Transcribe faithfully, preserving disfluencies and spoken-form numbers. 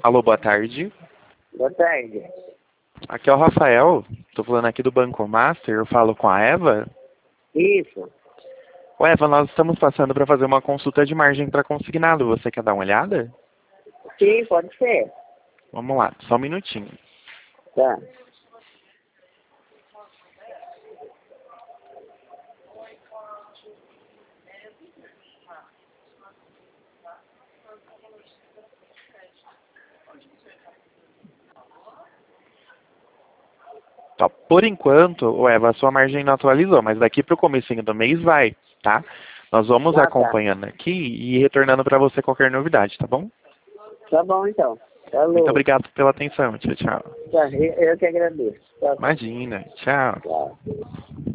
Alô, boa tarde. Boa tarde. Aqui é o Rafael. Tô falando aqui do Banco Master. Eu falo com a Eva. Isso. Ô, Eva, nós estamos passando para fazer uma consulta de margem para consignado. Você quer dar uma olhada? Sim, pode ser. Vamos lá, só um minutinho. Tá. Tá, por enquanto, ô, Eva, a sua margem não atualizou, mas daqui para o comecinho do mês vai, tá? Nós vamos Ah, tá. acompanhando aqui e retornando para você qualquer novidade, tá bom? Tá bom, então. Falou. Muito obrigado pela atenção. Tchau, tchau. Tá, eu, eu que agradeço. Tá, Imagina. Tchau. tchau.